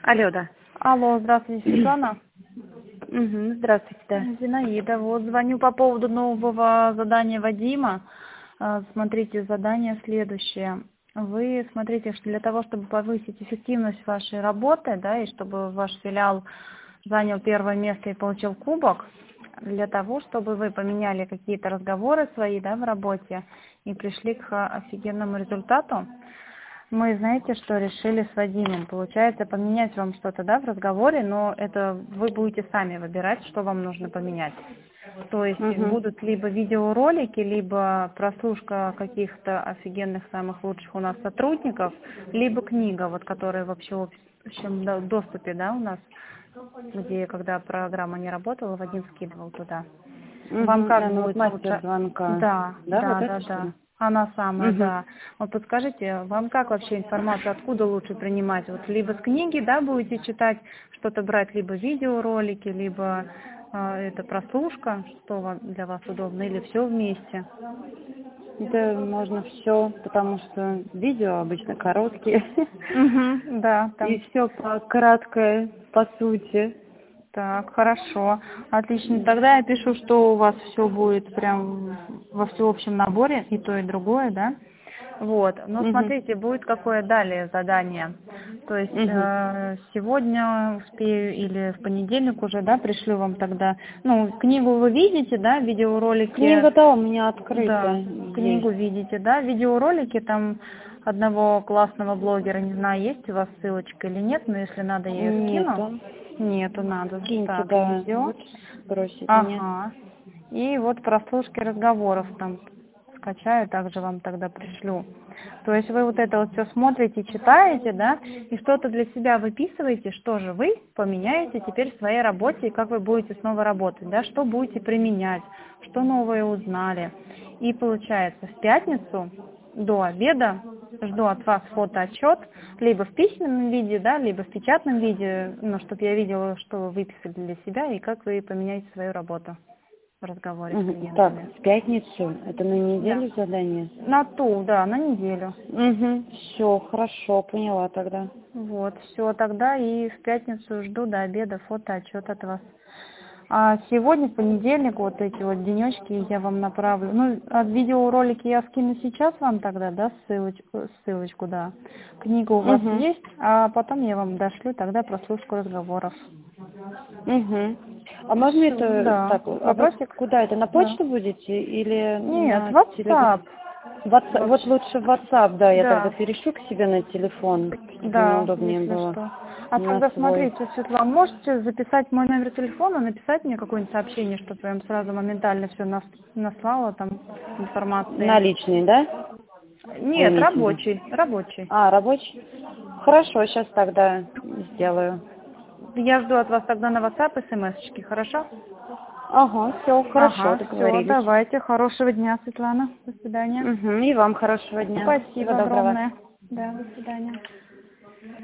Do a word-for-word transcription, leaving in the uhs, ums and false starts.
Алло, да. Алло, здравствуйте, Светлана. Угу, здравствуйте, да. Зинаида, вот звоню по поводу нового задания Вадима. А, Смотрите, задание следующее. Вы смотрите, что для того, чтобы повысить эффективность вашей работы, да, и чтобы ваш филиал занял первое место и получил кубок, для того, чтобы вы поменяли какие-то разговоры свои, да, в работе и пришли к офигенному результату, мы, знаете, что решили с Вадимом. Получается, поменять вам что-то, да, в разговоре, но это вы будете сами выбирать, что вам нужно поменять. То есть Угу. будут либо видеоролики, либо прослушка каких-то офигенных, самых лучших у нас сотрудников, либо книга, вот, которая вообще в общем да, в доступе, да, у нас, где, когда программа не работала, Вадим скидывал туда. Угу. Вам как Да, ну будет вот мастер лучше? звонка. Да, Да, да, вот да, это что да. ли? Она самая, Угу. да. Вот подскажите, вам как вообще информацию, откуда лучше принимать? Вот либо с книги, да, будете читать, что-то брать, либо видеоролики, либо э, это прослушка, что вам, для вас удобно, или все вместе? Это можно все, потому что видео обычно короткие. Угу, да, И там. все по краткое, по сути. Так, хорошо, отлично. Тогда я пишу, что у вас все будет прям во всеобщем наборе, и то, и другое, да? Вот. Но Угу. смотрите, будет какое далее задание. То есть Угу. э, сегодня успею или в понедельник уже, да, пришлю вам тогда. Ну, книгу вы видите, да, видеоролики. Книга-то у меня Да, открыта книгу есть. видите, да, видеоролики там одного классного блогера, не знаю, есть у вас ссылочка или нет, но если надо, я ее скину. Нету. Нету, надо. Скиньте, Так, да. видео. Лучше сбросить мне. Ага. И вот прослушки разговоров там скачаю, также вам тогда пришлю. То есть вы вот это вот все смотрите, читаете, да, и что-то для себя выписываете, что же вы поменяете теперь в своей работе, и как вы будете снова работать, да, что будете применять, что новое узнали. И получается, в пятницу до обеда жду от вас фотоотчет, либо в письменном виде, да, либо в печатном виде, ну, чтобы я видела, что вы выписали для себя и как вы поменяете свою работу в разговоре с Угу. Так, клиентами. в пятницу? Это на Да. неделю задание? На ту, да, на неделю. Угу. Все, хорошо, поняла тогда. Вот, все, тогда и в пятницу жду до обеда фотоотчет от вас. А сегодня, в понедельник, вот эти вот денечки я вам направлю. Ну, от видеоролики я скину сейчас вам тогда, да, ссылочку, ссылочку, да. Книга у вас Угу. есть, а потом я вам дошлю тогда прослушку разговоров. Угу. А можно Всё, это да. так? А вы Вопросик? куда это? На Да. почту будете или Нет, на телефон? WhatsApp. WhatsApp, вот Вообще. лучше в WhatsApp, да, я тогда Да. перешлю к себе на телефон, чтобы мне Да, удобнее если было что. А на тогда свой. смотрите, Светлана, можете записать мой номер телефона, написать мне какое-нибудь сообщение, чтобы я вам сразу моментально все наслала там информации. Наличный, да? Вы Нет, имеете в виду? рабочий, рабочий. А, рабочий? Хорошо, сейчас тогда сделаю. Я жду от вас тогда на WhatsApp смс-очки, хорошо? Ага, все, хорошо, Ага, все, договорились. давайте. Хорошего дня, Светлана. До свидания. Угу, и вам хорошего дня. Всего Спасибо доброго. огромное. Да, до свидания.